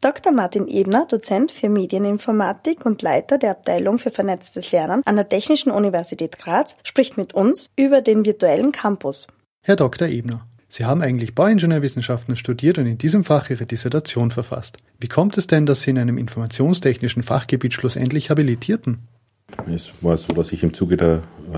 Dr. Martin Ebner, Dozent für Medieninformatik und Leiter der Abteilung für vernetztes Lernen an der Technischen Universität Graz, spricht mit uns über den virtuellen Campus. Herr Dr. Ebner, Sie haben eigentlich Bauingenieurwissenschaften studiert und in diesem Fach Ihre Dissertation verfasst. Wie kommt es denn, dass Sie in einem informationstechnischen Fachgebiet schlussendlich habilitierten? Es war so, dass ich im Zuge der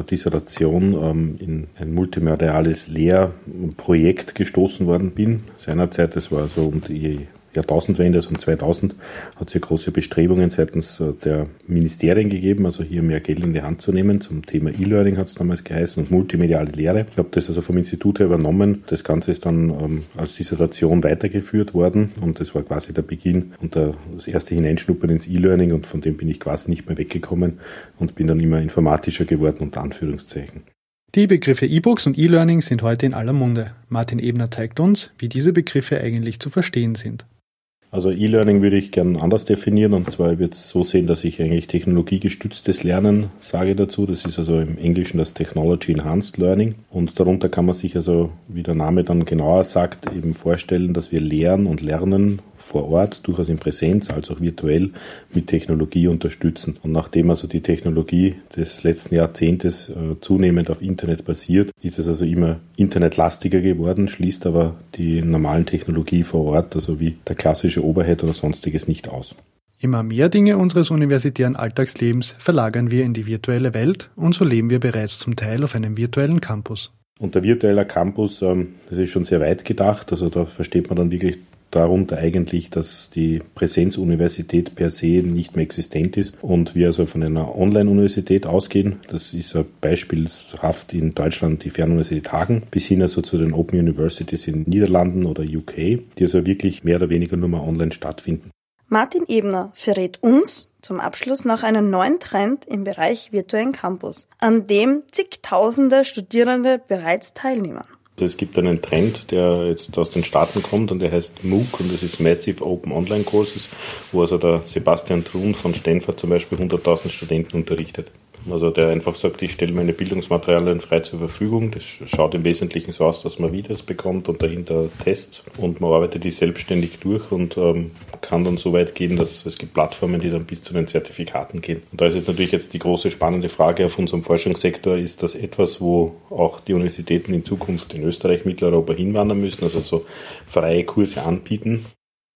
Dissertation in ein multimediales Lehrprojekt gestoßen worden bin. Seinerzeit, das war so um die Jahrtausendwende, also um 2000, hat es ja große Bestrebungen seitens der Ministerien gegeben, also hier mehr Geld in die Hand zu nehmen. Zum Thema E-Learning hat es damals geheißen und multimediale Lehre. Ich habe das also vom Institut her übernommen. Das Ganze ist dann als Dissertation weitergeführt worden und das war quasi der Beginn und das erste Hineinschnuppern ins E-Learning und von dem bin ich quasi nicht mehr weggekommen und bin dann immer informatischer geworden, unter Anführungszeichen. Die Begriffe E-Books und E-Learning sind heute in aller Munde. Martin Ebner zeigt uns, wie diese Begriffe eigentlich zu verstehen sind. Also E-Learning würde ich gern anders definieren und zwar wird es so sehen, dass ich eigentlich technologiegestütztes Lernen sage dazu. Das ist also im Englischen das Technology Enhanced Learning und darunter kann man sich also, wie der Name dann genauer sagt, eben vorstellen, dass wir lernen und lernen vor Ort, durchaus in Präsenz, als auch virtuell mit Technologie unterstützen. Und nachdem also die Technologie des letzten Jahrzehntes zunehmend auf Internet basiert, ist es also immer internetlastiger geworden, schließt aber die normalen Technologie vor Ort, also wie der klassische Overhead oder sonstiges, nicht aus. Immer mehr Dinge unseres universitären Alltagslebens verlagern wir in die virtuelle Welt und so leben wir bereits zum Teil auf einem virtuellen Campus. Und der virtuelle Campus, das ist schon sehr weit gedacht, also da versteht man dann wirklich darunter eigentlich, dass die Präsenzuniversität per se nicht mehr existent ist und wir also von einer Online-Universität ausgehen. Das ist beispielhaft in Deutschland die Fernuniversität Hagen bis hin also zu den Open Universities in Niederlanden oder UK, die also wirklich mehr oder weniger nur mal online stattfinden. Martin Ebner verrät uns zum Abschluss noch einen neuen Trend im Bereich virtuellen Campus, an dem zigtausende Studierende bereits teilnehmen. Also es gibt einen Trend, der jetzt aus den Staaten kommt und der heißt MOOC und das ist Massive Open Online Courses, wo also der Sebastian Thrun von Stanford zum Beispiel 100.000 Studenten unterrichtet. Also der einfach sagt, ich stelle meine Bildungsmaterialien frei zur Verfügung. Das schaut im Wesentlichen so aus, dass man Videos bekommt und dahinter Tests und man arbeitet die selbstständig durch und kann dann so weit gehen, dass es gibt Plattformen, die dann bis zu den Zertifikaten gehen. Und da ist jetzt natürlich die große spannende Frage auf unserem Forschungssektor, ist das etwas, wo auch die Universitäten in Zukunft in Österreich, Mitteleuropa hinwandern müssen, also so freie Kurse anbieten?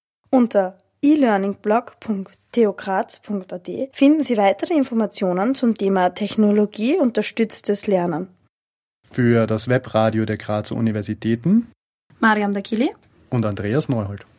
Unter elearningblog.thugraz.at finden Sie weitere Informationen zum Thema technologieunterstütztes Lernen. Für das Webradio der Grazer Universitäten Mariam Dakili und Andreas Neuhold.